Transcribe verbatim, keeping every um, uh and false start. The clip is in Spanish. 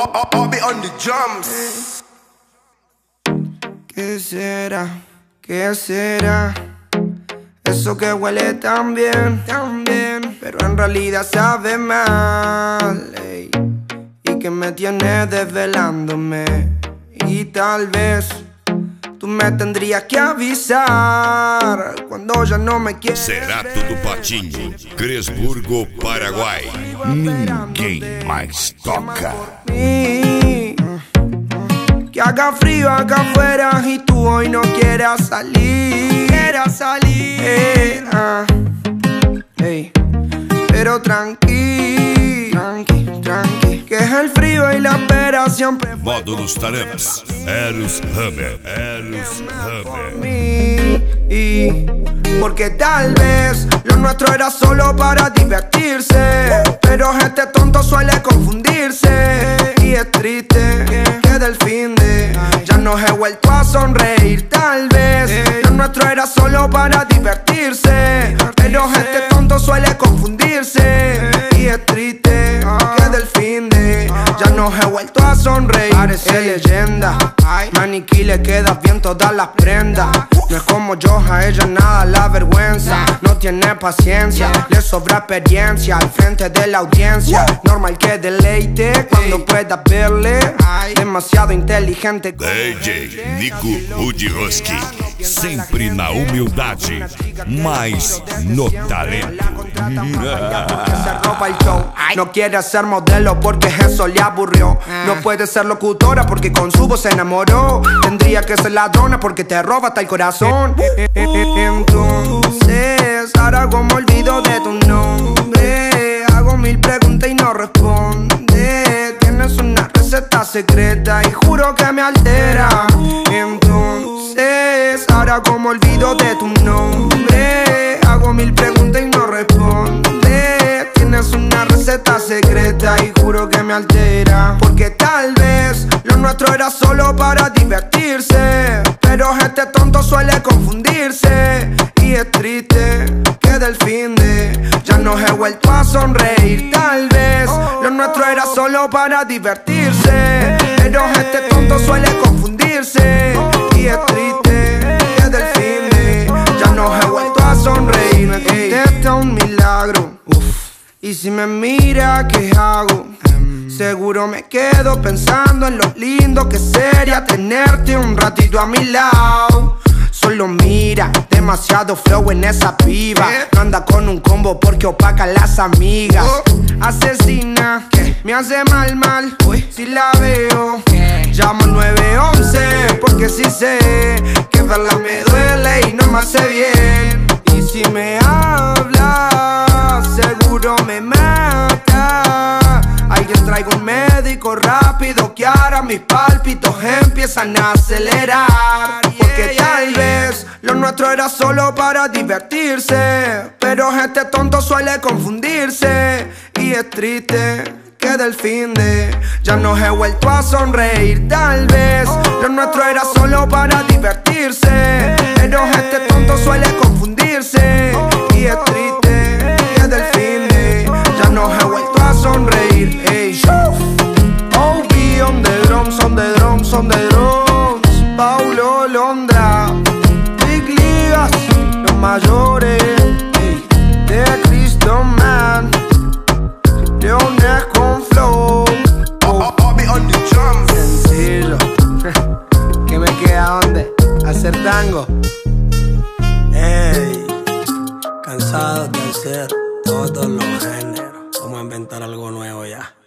I'll be on the drums. ¿Qué será? ¿Qué será? Eso que huele tan bien, tan bien, pero en realidad sabe mal, ey. Y que me tiene desvelándome. Y tal vez tú me tendrías que avisar cuando ya no me quieras. Cerato do Patinho, Cresburgo, Paraguai. Ninguém mais toca. Que haga frío acá afuera y tú hoy no quieras salir. Quieras salir. Eh, ah, hey. Pero tranqui, tranqui, tranqui, que es el frío y la espera siempre. Modo dos talentos, Eros Hammer, Eros Hammer. Y porque tal vez lo nuestro era solo para divertirse, pero este tonto suele confundirse. Y es triste que del fin de ya no he vuelto a sonreír. Tal vez lo nuestro era solo para divertirse, pero este tonto suele confundirse. Y es triste que del fin de ya no he vuelto a sonreír. Parece leyenda, maniquí le queda bien todas las prendas. No es como yo, a ella nada la vergüenza. No tiene paciencia, le sobra experiencia al frente de la audiencia. Normal que deleite cuando pueda verle. Demasiado inteligente. D J Nico Rudiroski, sempre na humildade, mas no talento. No quiere ser modelo porque eso le aburrió. No puede ser locutora porque con su voz se enamoró. Tendría que ser ladrona porque te roba hasta el corazón. Entonces, ahora como olvido de tu nombre, hago mil preguntas y no responde. Tienes una receta secreta y juro que me altera. Entonces, ahora como olvido de tu nombre, hago mil preguntas y no responde. Tienes una receta secreta y juro que me altera. Porque tal vez lo nuestro era solo para divertirse, pero este tonto suele confundirse. Y es triste que del fin de ya no he vuelto a sonreír. Tal vez lo nuestro era solo para divertirse, pero este tonto suele confundirse. Y es triste que del fin de ya no he vuelto a sonreír. Me contesta un milagro. Uf. Y si me mira, ¿qué hago? Seguro me quedo pensando en lo lindo que sería tenerte un ratito a mi lado. Solo mira, demasiado flow en esa piba. No anda con un combo porque opaca a las amigas. Asesina, me hace mal, mal, si la veo. Llamo nueve once porque sí sé que verla me duele y no me hace bien. Y si me habla, seguro me mata. Alguien traiga un médico rápido que ahora mis pálpitos empiezan a acelerar. Porque tal vez lo nuestro era solo para divertirse, pero este tonto suele confundirse. Y es triste que del fin de ya no he vuelto a sonreír. Tal vez lo nuestro era solo para divertirse, pero este tonto suele confundirse. Y es triste que del fin de ya no he vuelto a sonreír. Ey, O B on the drums, on the drums, on the drums. Paulo Londra, Big Ligas, los mayores, ey, de Cristo Man, Leones con flow. Oh, I'll be on the drums. Sencillo. ¿Qué me queda dónde? Hacer tango. Ey, cansado de hacer todos los géneros. Vamos a inventar algo nuevo ya.